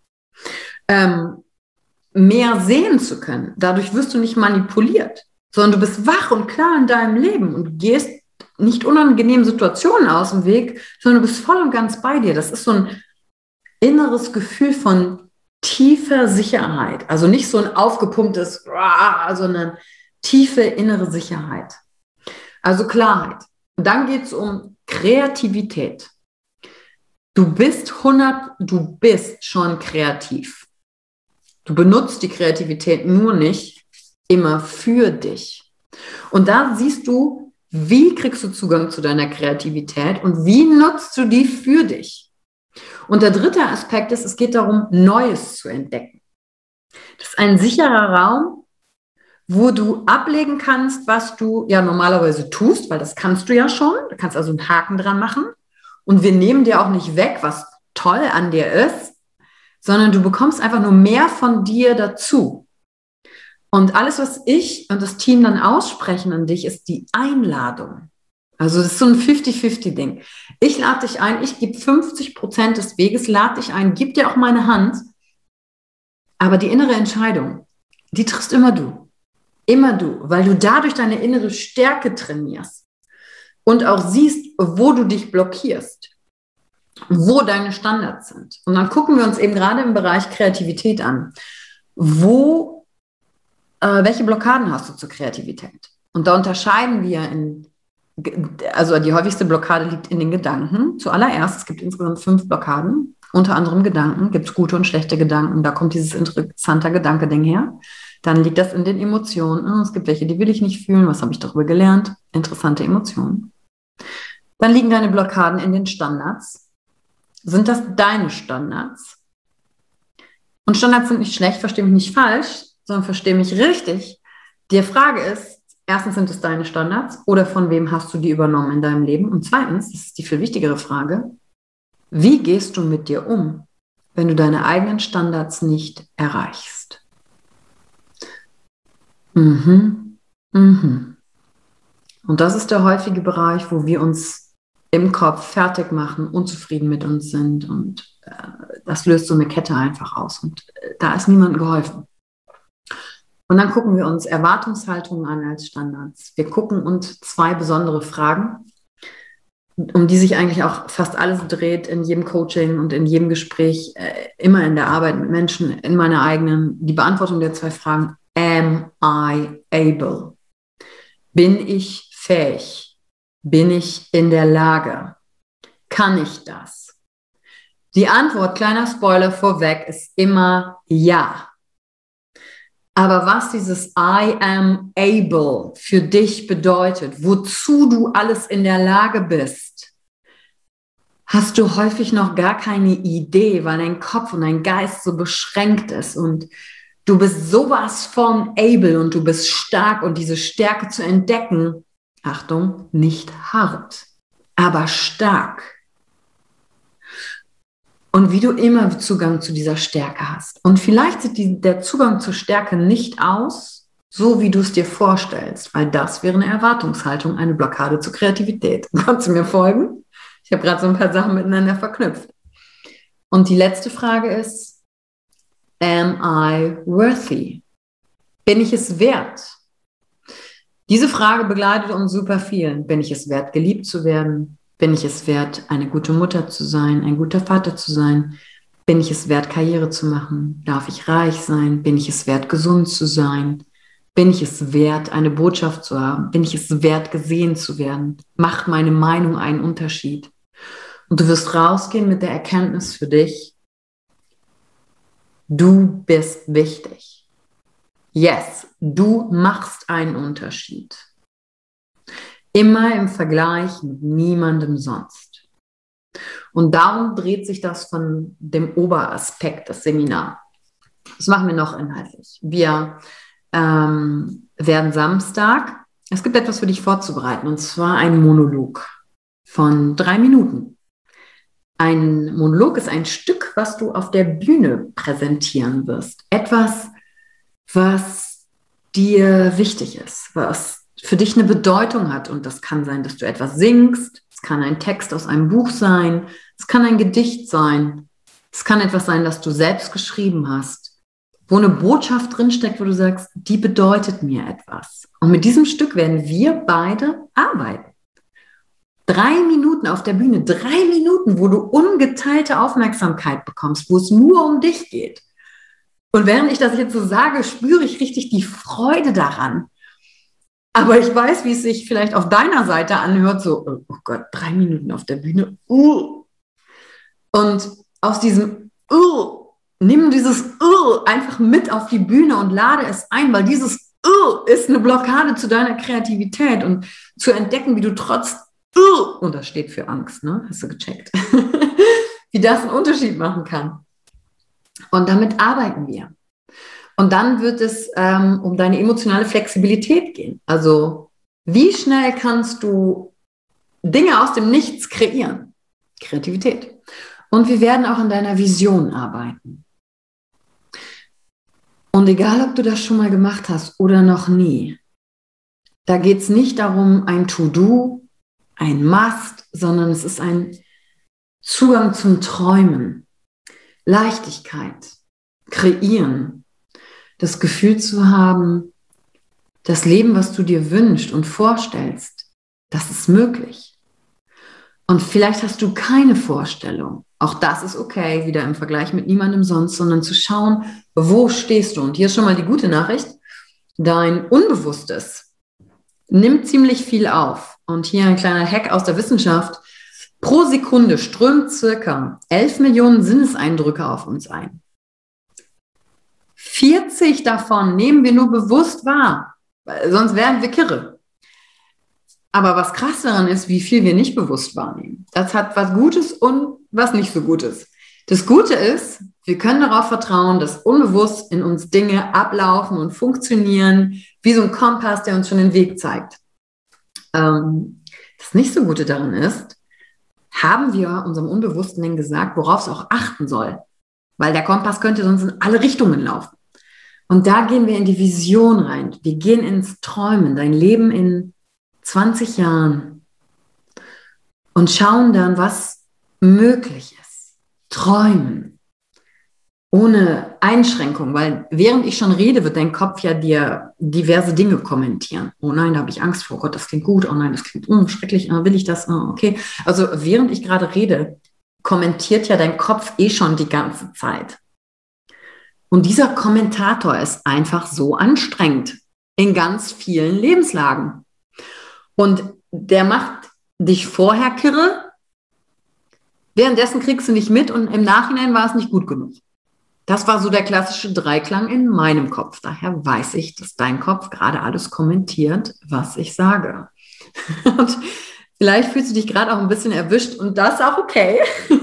Ähm, mehr sehen zu können. Dadurch wirst du nicht manipuliert, sondern du bist wach und klar in deinem Leben und du gehst nicht unangenehmen Situationen aus dem Weg, sondern du bist voll und ganz bei dir. Das ist so ein inneres Gefühl von tiefer Sicherheit. Also nicht so ein aufgepumptes, sondern tiefe innere Sicherheit. Also Klarheit. Und dann geht es um Kreativität. Du bist hundert, du bist schon kreativ. Du benutzt die Kreativität nur nicht immer für dich. Und da siehst du, wie kriegst du Zugang zu deiner Kreativität und wie nutzt du die für dich. Und der dritte Aspekt ist, es geht darum, Neues zu entdecken. Das ist ein sicherer Raum, wo du ablegen kannst, was du ja normalerweise tust, weil das kannst du ja schon. Du kannst also einen Haken dran machen. Und wir nehmen dir auch nicht weg, was toll an dir ist, sondern du bekommst einfach nur mehr von dir dazu. Und alles, was ich und das Team dann aussprechen an dich, ist die Einladung. Also das ist so ein fünfzig fünfzig Ding. Ich lade dich ein, ich gebe fünfzig Prozent des Weges, lade dich ein, gebe dir auch meine Hand. Aber die innere Entscheidung, die triffst immer du. Immer du, weil du dadurch deine innere Stärke trainierst und auch siehst, wo du dich blockierst, wo deine Standards sind. Und dann gucken wir uns eben gerade im Bereich Kreativität an. Wo, äh, welche Blockaden hast du zur Kreativität? Und da unterscheiden wir in, also die häufigste Blockade liegt in den Gedanken. Zuallererst, es gibt insgesamt fünf Blockaden. Unter anderem Gedanken, gibt es gute und schlechte Gedanken. Da kommt dieses interessante Gedanke-Ding her. Dann liegt das in den Emotionen. Oh, es gibt welche, die will ich nicht fühlen. Was habe ich darüber gelernt? Interessante Emotionen. Dann liegen deine Blockaden in den Standards. Sind das deine Standards? Und Standards sind nicht schlecht, verstehe mich nicht falsch, sondern verstehe mich richtig. Die Frage ist, erstens, sind es deine Standards oder von wem hast du die übernommen in deinem Leben? Und zweitens, das ist die viel wichtigere Frage, wie gehst du mit dir um, wenn du deine eigenen Standards nicht erreichst? Mhm. Mhm. Und das ist der häufige Bereich, wo wir uns im Kopf fertig machen, unzufrieden mit uns sind und äh, das löst so eine Kette einfach aus und äh, da ist niemandem geholfen. Und dann gucken wir uns Erwartungshaltungen an als Standards. Wir gucken uns zwei besondere Fragen, um die sich eigentlich auch fast alles dreht in jedem Coaching und in jedem Gespräch, äh, immer in der Arbeit mit Menschen, in meiner eigenen, die Beantwortung der zwei Fragen. Am I able? Bin ich fähig? Bin ich in der Lage? Kann ich das? Die Antwort, kleiner Spoiler vorweg, ist immer ja. Aber was dieses I am able für dich bedeutet, wozu du alles in der Lage bist, hast du häufig noch gar keine Idee, weil dein Kopf und dein Geist so beschränkt ist und du bist sowas von able und du bist stark und diese Stärke zu entdecken, Achtung, nicht hart, aber stark. Und wie du immer Zugang zu dieser Stärke hast. Und vielleicht sieht die, der Zugang zur Stärke nicht aus, so wie du es dir vorstellst, weil das wäre eine Erwartungshaltung, eine Blockade zur Kreativität. Kannst du mir folgen? Ich habe gerade so ein paar Sachen miteinander verknüpft. Und die letzte Frage ist, am I worthy? Bin ich es wert? Diese Frage begleitet uns super viel. Bin ich es wert, geliebt zu werden? Bin ich es wert, eine gute Mutter zu sein, ein guter Vater zu sein? Bin ich es wert, Karriere zu machen? Darf ich reich sein? Bin ich es wert, gesund zu sein? Bin ich es wert, eine Botschaft zu haben? Bin ich es wert, gesehen zu werden? Macht meine Meinung einen Unterschied? Und du wirst rausgehen mit der Erkenntnis für dich, du bist wichtig. Yes, du machst einen Unterschied. Immer im Vergleich mit niemandem sonst. Und darum dreht sich das von dem Oberaspekt, das Seminar. Was machen wir noch inhaltlich? Wir ähm, werden Samstag, es gibt etwas für dich vorzubereiten, und zwar ein Monolog von drei Minuten. Ein Monolog ist ein Stück, was du auf der Bühne präsentieren wirst. Etwas, was dir wichtig ist, was für dich eine Bedeutung hat. Und das kann sein, dass du etwas singst, es kann ein Text aus einem Buch sein, es kann ein Gedicht sein, es kann etwas sein, das du selbst geschrieben hast, wo eine Botschaft drinsteckt, wo du sagst, die bedeutet mir etwas. Und mit diesem Stück werden wir beide arbeiten. Drei Minuten auf der Bühne, drei Minuten, wo du ungeteilte Aufmerksamkeit bekommst, wo es nur um dich geht. Und während ich das jetzt so sage, spüre ich richtig die Freude daran. Aber ich weiß, wie es sich vielleicht auf deiner Seite anhört, so, oh Gott, drei Minuten auf der Bühne. Uh. Und aus diesem uh, nimm dieses uh einfach mit auf die Bühne und lade es ein, weil dieses uh ist eine Blockade zu deiner Kreativität und zu entdecken, wie du trotz uh, und das steht für Angst, ne? Hast du gecheckt? Wie das einen Unterschied machen kann. Und damit arbeiten wir. Und dann wird es ähm, um deine emotionale Flexibilität gehen. Also wie schnell kannst du Dinge aus dem Nichts kreieren? Kreativität. Und wir werden auch an deiner Vision arbeiten. Und egal, ob du das schon mal gemacht hast oder noch nie, da geht es nicht darum, ein To-Do, ein Must, sondern es ist ein Zugang zum Träumen, Leichtigkeit, Kreieren, das Gefühl zu haben, das Leben, was du dir wünschst und vorstellst, das ist möglich. Und vielleicht hast du keine Vorstellung. Auch das ist okay, wieder im Vergleich mit niemandem sonst, sondern zu schauen, wo stehst du. Und hier ist schon mal die gute Nachricht. Dein Unbewusstes nimmt ziemlich viel auf. Und hier ein kleiner Hack aus der Wissenschaft. Pro Sekunde strömt circa elf Millionen Sinneseindrücke auf uns ein. vierzig davon nehmen wir nur bewusst wahr, sonst wären wir kirre. Aber was krass daran ist, wie viel wir nicht bewusst wahrnehmen. Das hat was Gutes und was nicht so Gutes. Das Gute ist, wir können darauf vertrauen, dass unbewusst in uns Dinge ablaufen und funktionieren, wie so ein Kompass, der uns schon den Weg zeigt. Ähm, das nicht so Gute daran ist, haben wir unserem Unbewussten denn gesagt, worauf es auch achten soll. Weil der Kompass könnte sonst in alle Richtungen laufen. Und da gehen wir in die Vision rein. Wir gehen ins Träumen, dein Leben in zwanzig Jahren und schauen dann, was möglich ist. Träumen. Ohne Einschränkung, weil während ich schon rede, wird dein Kopf ja dir diverse Dinge kommentieren. Oh nein, da habe ich Angst vor. Oh Gott, das klingt gut. Oh nein, das klingt mm, schrecklich. Oh, will ich das? Oh, okay. Also während ich gerade rede, kommentiert ja dein Kopf eh schon die ganze Zeit. Und dieser Kommentator ist einfach so anstrengend in ganz vielen Lebenslagen. Und der macht dich vorher kirre, währenddessen kriegst du nicht mit und im Nachhinein war es nicht gut genug. Das war so der klassische Dreiklang in meinem Kopf. Daher weiß ich, dass dein Kopf gerade alles kommentiert, was ich sage. Und vielleicht fühlst du dich gerade auch ein bisschen erwischt und das ist auch okay.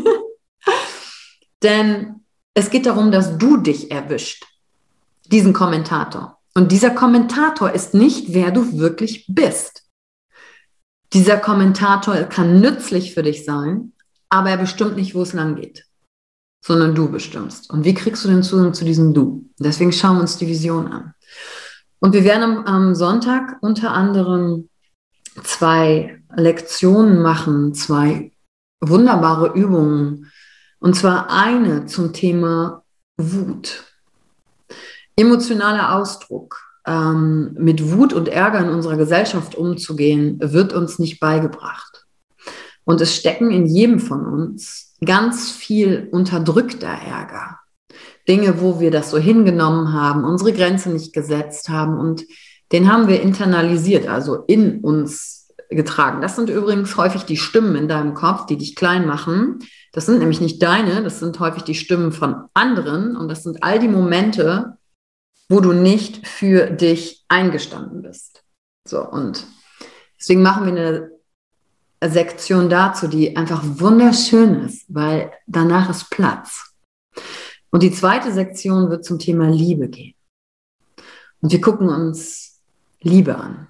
Denn es geht darum, dass du dich erwischt, diesen Kommentator. Und dieser Kommentator ist nicht, wer du wirklich bist. Dieser Kommentator kann nützlich für dich sein, aber er bestimmt nicht, wo es lang geht, sondern du bestimmst. Und wie kriegst du den Zugang zu diesem Du? Deswegen schauen wir uns die Vision an. Und wir werden am, am Sonntag unter anderem zwei Lektionen machen, zwei wunderbare Übungen. Und zwar eine zum Thema Wut. Emotionaler Ausdruck. ähm, mit Wut und Ärger in unserer Gesellschaft umzugehen, wird uns nicht beigebracht. Und es stecken in jedem von uns ganz viel unterdrückter Ärger. Dinge, wo wir das so hingenommen haben, unsere Grenze nicht gesetzt haben und den haben wir internalisiert, also in uns getragen. Das sind übrigens häufig die Stimmen in deinem Kopf, die dich klein machen. Das sind nämlich nicht deine, das sind häufig die Stimmen von anderen und das sind all die Momente, wo du nicht für dich eingestanden bist. So, und deswegen machen wir eine Sektion dazu, die einfach wunderschön ist, weil danach ist Platz. Und die zweite Sektion wird zum Thema Liebe gehen. Und wir gucken uns Liebe an.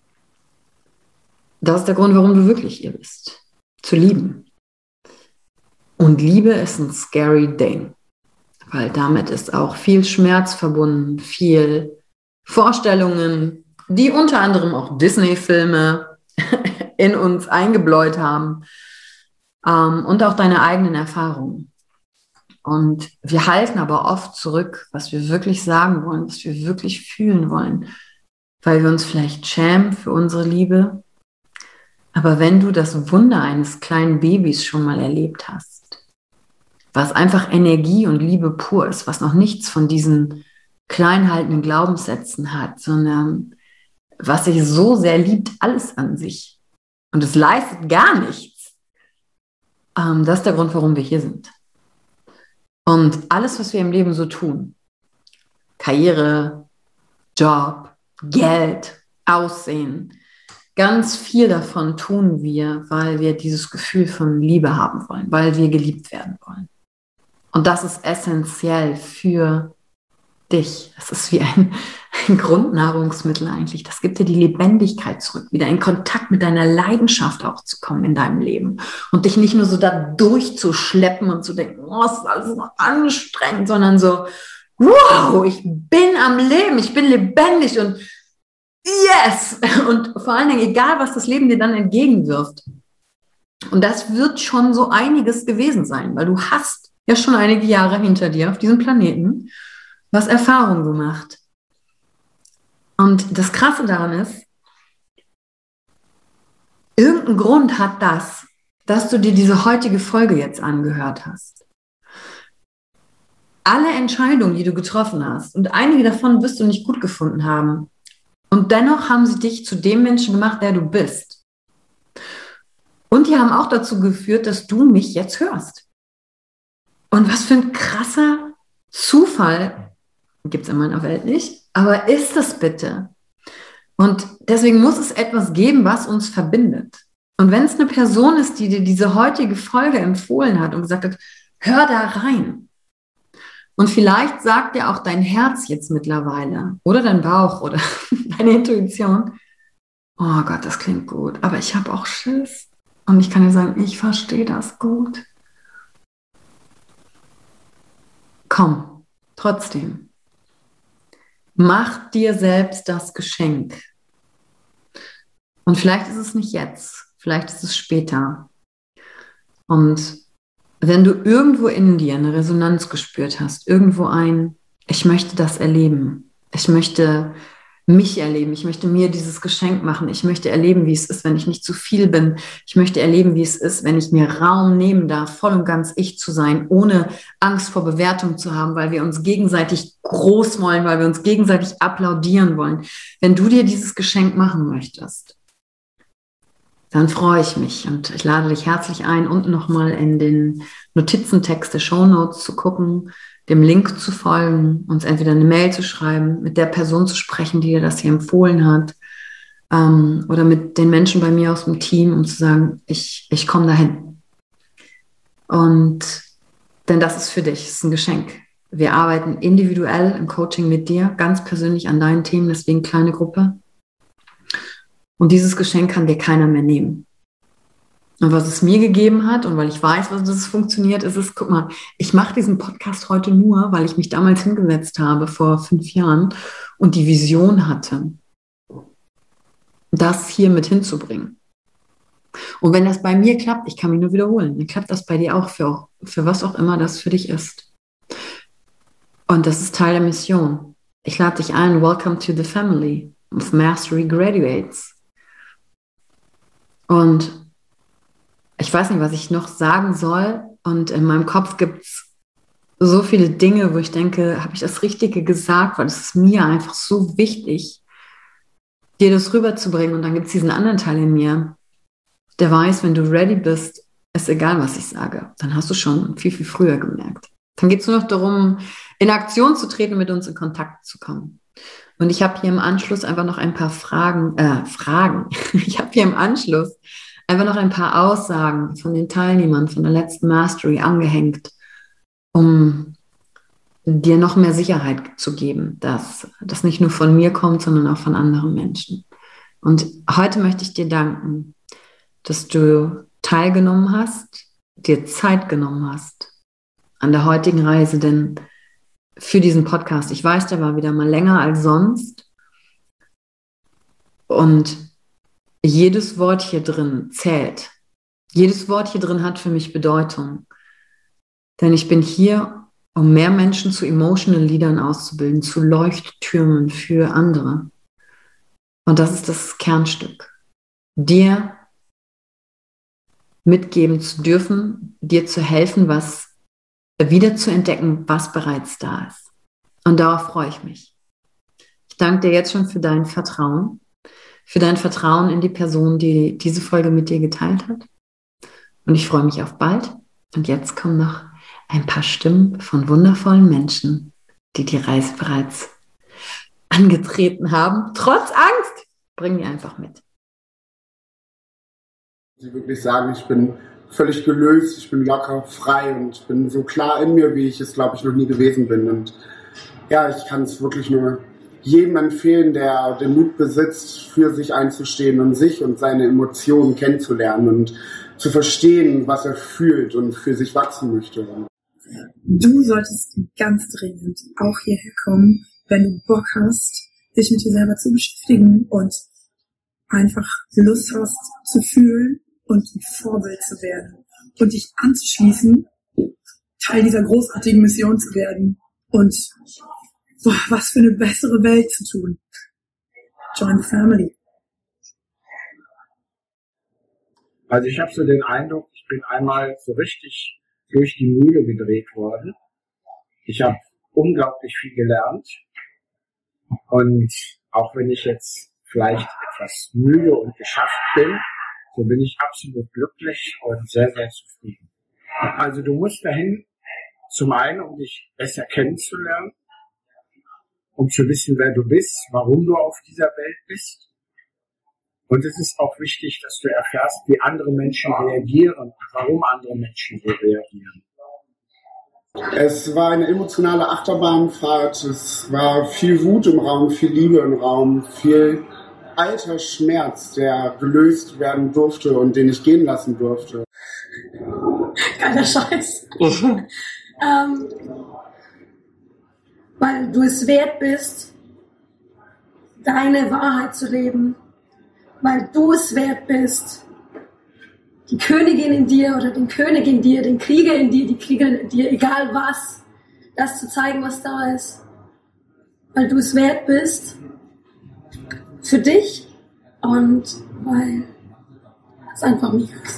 Das ist der Grund, warum du wirklich hier bist. Zu lieben. Und Liebe ist ein scary Ding. Weil damit ist auch viel Schmerz verbunden, viel Vorstellungen, die unter anderem auch Disney-Filme in uns eingebläut haben. Ähm, und auch deine eigenen Erfahrungen. Und wir halten aber oft zurück, was wir wirklich sagen wollen, was wir wirklich fühlen wollen, weil wir uns vielleicht schämen für unsere Liebe. Aber wenn du das Wunder eines kleinen Babys schon mal erlebt hast, was einfach Energie und Liebe pur ist, was noch nichts von diesen klein haltenden Glaubenssätzen hat, sondern was sich so sehr liebt, alles an sich. Und es leistet gar nichts. Ähm, das ist der Grund, warum wir hier sind. Und alles, was wir im Leben so tun, Karriere, Job, Geld, Aussehen, ganz viel davon tun wir, weil wir dieses Gefühl von Liebe haben wollen, weil wir geliebt werden wollen. Und das ist essentiell für dich. Das ist wie ein, ein Grundnahrungsmittel eigentlich. Das gibt dir die Lebendigkeit zurück, wieder in Kontakt mit deiner Leidenschaft auch zu kommen in deinem Leben und dich nicht nur so da durchzuschleppen und zu denken, oh, es ist alles so anstrengend, sondern so, wow, ich bin am Leben, ich bin lebendig und yes! Und vor allen Dingen, egal was das Leben dir dann entgegenwirft. Und das wird schon so einiges gewesen sein, weil du hast ja schon einige Jahre hinter dir auf diesem Planeten, du hast Erfahrung gemacht. Und das Krasse daran ist, irgendein Grund hat das, dass du dir diese heutige Folge jetzt angehört hast. Alle Entscheidungen, die du getroffen hast, und einige davon wirst du nicht gut gefunden haben. Und dennoch haben sie dich zu dem Menschen gemacht, der du bist. Und die haben auch dazu geführt, dass du mich jetzt hörst. Und was für ein krasser Zufall, gibt es in meiner Welt nicht, aber ist das bitte? Und deswegen muss es etwas geben, was uns verbindet. Und wenn es eine Person ist, die dir diese heutige Folge empfohlen hat und gesagt hat, hör da rein. Und vielleicht sagt dir auch dein Herz jetzt mittlerweile oder dein Bauch oder deine Intuition, oh Gott, das klingt gut, aber ich habe auch Schiss. Und ich kann dir sagen, ich verstehe das gut. Komm, trotzdem. Mach dir selbst das Geschenk. Und vielleicht ist es nicht jetzt, vielleicht ist es später. Und wenn du irgendwo in dir eine Resonanz gespürt hast, irgendwo ein, ich möchte das erleben, ich möchte mich erleben, ich möchte mir dieses Geschenk machen, ich möchte erleben, wie es ist, wenn ich nicht zu viel bin, ich möchte erleben, wie es ist, wenn ich mir Raum nehmen darf, voll und ganz ich zu sein, ohne Angst vor Bewertung zu haben, weil wir uns gegenseitig groß wollen, weil wir uns gegenseitig applaudieren wollen. Wenn du dir dieses Geschenk machen möchtest, dann freue ich mich und ich lade dich herzlich ein, unten nochmal in den Notizentext der Shownotes zu gucken, dem Link zu folgen, uns entweder eine Mail zu schreiben, mit der Person zu sprechen, die dir das hier empfohlen hat, ähm, oder mit den Menschen bei mir aus dem Team, um zu sagen, ich, ich komme dahin. Und denn das ist für dich, das ist ein Geschenk. Wir arbeiten individuell im Coaching mit dir, ganz persönlich an deinen Themen, deswegen kleine Gruppe. Und dieses Geschenk kann dir keiner mehr nehmen. Und was es mir gegeben hat und weil ich weiß, was das funktioniert, ist es, guck mal, ich mache diesen Podcast heute nur, weil ich mich damals hingesetzt habe, vor fünf Jahren, und die Vision hatte, das hier mit hinzubringen. Und wenn das bei mir klappt, ich kann mich nur wiederholen, dann klappt das bei dir auch für, auch, für was auch immer das für dich ist. Und das ist Teil der Mission. Ich lade dich ein, welcome to the family of Mastery Graduates. Und ich weiß nicht, was ich noch sagen soll. Und in meinem Kopf gibt es so viele Dinge, wo ich denke, habe ich das Richtige gesagt? Weil es ist mir einfach so wichtig, dir das rüberzubringen. Und dann gibt es diesen anderen Teil in mir, der weiß, wenn du ready bist, ist egal, was ich sage. Dann hast du schon viel, viel früher gemerkt. Dann geht es nur noch darum, in Aktion zu treten, mit uns in Kontakt zu kommen. Und ich habe hier im Anschluss einfach noch ein paar Fragen, äh, Fragen. Ich habe hier im Anschluss einfach noch ein paar Aussagen von den Teilnehmern von der letzten Mastery angehängt, um dir noch mehr Sicherheit zu geben, dass das nicht nur von mir kommt, sondern auch von anderen Menschen. Und heute möchte ich dir danken, dass du teilgenommen hast, dir Zeit genommen hast an der heutigen Reise, denn für diesen Podcast, ich weiß, der war wieder mal länger als sonst und jedes Wort hier drin zählt. Jedes Wort hier drin hat für mich Bedeutung, denn ich bin hier, um mehr Menschen zu Emotional Leadern auszubilden, zu Leuchttürmen für andere. Und das ist das Kernstück. Dir mitgeben zu dürfen, dir zu helfen, was wieder zu entdecken, was bereits da ist. Und darauf freue ich mich. Ich danke dir jetzt schon für dein Vertrauen, für dein Vertrauen in die Person, die diese Folge mit dir geteilt hat. Und ich freue mich auf bald. Und jetzt kommen noch ein paar Stimmen von wundervollen Menschen, die die Reise bereits angetreten haben. Trotz Angst, bring die einfach mit. Sie wirklich sagen, ich bin völlig gelöst, ich bin locker, frei und ich bin so klar in mir, wie ich es, glaube ich, noch nie gewesen bin. Und ja, ich kann es wirklich nur jedem empfehlen, der den Mut besitzt, für sich einzustehen und sich und seine Emotionen kennenzulernen und zu verstehen, was er fühlt und für sich wachsen möchte. Du solltest ganz dringend auch hierher kommen, wenn du Bock hast, dich mit dir selber zu beschäftigen und einfach Lust hast zu fühlen und ein Vorbild zu werden und dich anzuschließen, Teil dieser großartigen Mission zu werden und boah, was für eine bessere Welt zu tun. Join the family. Also ich habe so den Eindruck, ich bin einmal so richtig durch die Mühle gedreht worden. Ich habe unglaublich viel gelernt und auch wenn ich jetzt vielleicht etwas müde und geschafft bin, so bin ich absolut glücklich und sehr, sehr zufrieden. Also du musst dahin, zum einen, um dich besser kennenzulernen, um zu wissen, wer du bist, warum du auf dieser Welt bist. Und es ist auch wichtig, dass du erfährst, wie andere Menschen reagieren, warum andere Menschen so reagieren. Es war eine emotionale Achterbahnfahrt, es war viel Wut im Raum, viel Liebe im Raum, viel alter Schmerz, der gelöst werden durfte und den ich gehen lassen durfte. Geiler Scheiß. ähm, weil du es wert bist, deine Wahrheit zu leben. Weil du es wert bist, die Königin in dir oder den König in dir, den Krieger in dir, die Kriegerin in dir, egal was, das zu zeigen, was da ist. Weil du es wert bist, für dich und weil es einfach mega ist.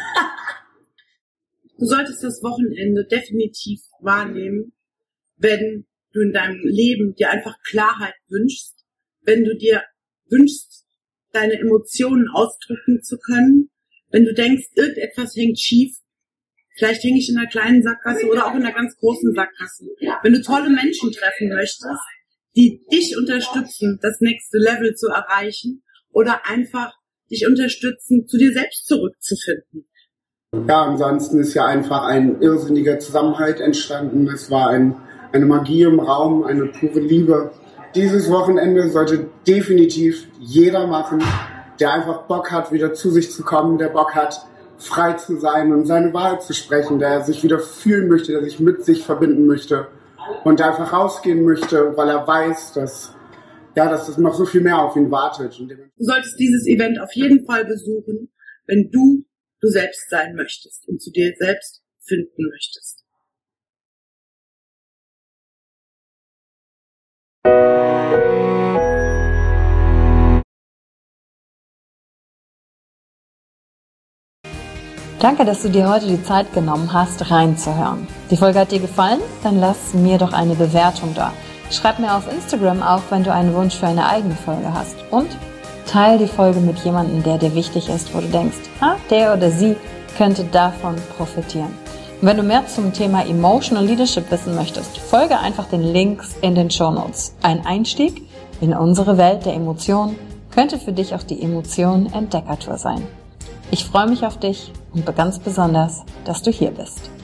Du solltest das Wochenende definitiv wahrnehmen, wenn du in deinem Leben dir einfach Klarheit wünschst, wenn du dir wünschst, deine Emotionen ausdrücken zu können, wenn du denkst, irgendetwas hängt schief, vielleicht hänge ich in einer kleinen Sackgasse oder auch in einer ganz großen Sackgasse. Wenn du tolle Menschen treffen möchtest, die dich unterstützen, das nächste Level zu erreichen oder einfach dich unterstützen, zu dir selbst zurückzufinden. Ja, ansonsten ist ja einfach ein irrsinniger Zusammenhalt entstanden. Es war ein, eine Magie im Raum, eine pure Liebe. Dieses Wochenende sollte definitiv jeder machen, der einfach Bock hat, wieder zu sich zu kommen, der Bock hat, frei zu sein und seine Wahrheit zu sprechen, der sich wieder fühlen möchte, der sich mit sich verbinden möchte und der einfach rausgehen möchte, weil er weiß, dass, ja, dass das noch so viel mehr auf ihn wartet. Du solltest dieses Event auf jeden Fall besuchen, wenn du du selbst sein möchtest und zu dir selbst finden möchtest. Danke, dass du dir heute die Zeit genommen hast, reinzuhören. Die Folge hat dir gefallen? Dann lass mir doch eine Bewertung da. Schreib mir auf Instagram auch, wenn du einen Wunsch für eine eigene Folge hast. Und teile die Folge mit jemandem, der dir wichtig ist, wo du denkst, ah, der oder sie könnte davon profitieren. Und wenn du mehr zum Thema Emotional Leadership wissen möchtest, folge einfach den Links in den Shownotes. Ein Einstieg in unsere Welt der Emotionen könnte für dich auch die Emotionen Entdeckertour sein. Ich freue mich auf dich und ganz besonders, dass du hier bist.